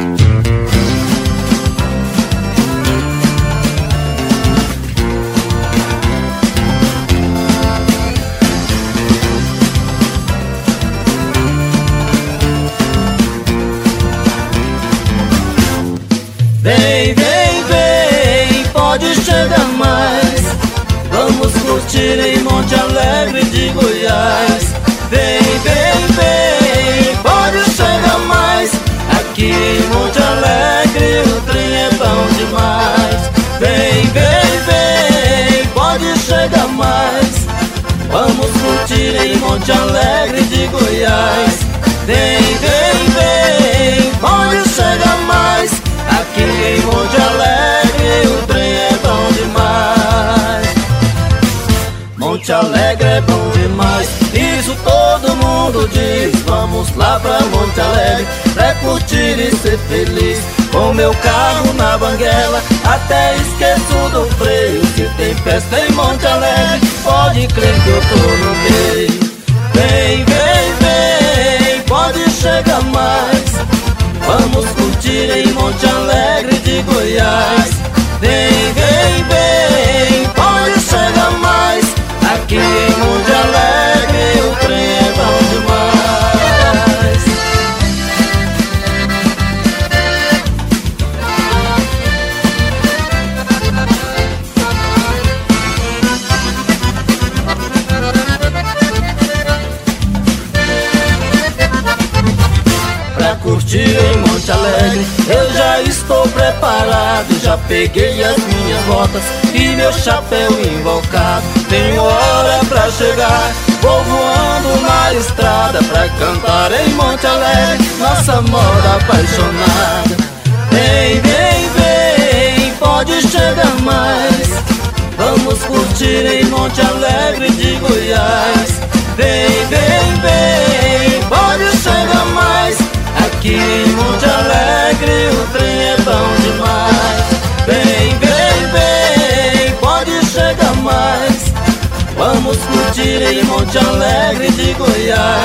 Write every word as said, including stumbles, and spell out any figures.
Vem, vem, vem, pode chegar mais. Vamos curtir em Monte Alegre de Goiás. Vem, vem, vem, pode chegar mais. Aqui em Monte Alegre o trem é bom demais. Vem, vem, vem, pode chegar mais. Vamos curtir em Monte Alegre de Goiás. Vem, vem, vem, pode chegar mais. Aqui em Monte Alegre o trem é bom demais. Monte Alegre é bom demais, isso todo mundo diz. Vamos lá pra Monte Alegre pra curtir e ser feliz. Com meu carro na banguela, até esqueço do freio. Se tem festa em Monte Alegre, pode crer que eu tô no meio. Vem, vem, vem, pode chegar mais. Vamos curtir em Monte Alegre de Goiás. Vem, vem, vem, pode chegar mais. Aqui em Monte Alegre o trem é bom demais. Pra curtir em Monte Alegre eu já estou preparado. Já peguei as minhas botas e meu chapéu invocado. Tenho hora pra chegar, vou voando na estrada pra cantar em Monte Alegre nossa moda apaixonada. Vem, vem, vem, pode chegar mais. Vamos curtir em Monte Alegre de Goiás. Vem, vem, vem, pode chegar mais. Aqui em Monte Alegre o trem é bom demais. Vem, vem, vem, pode chegar mais. Vamos curtir em Monte Alegre de Goiás.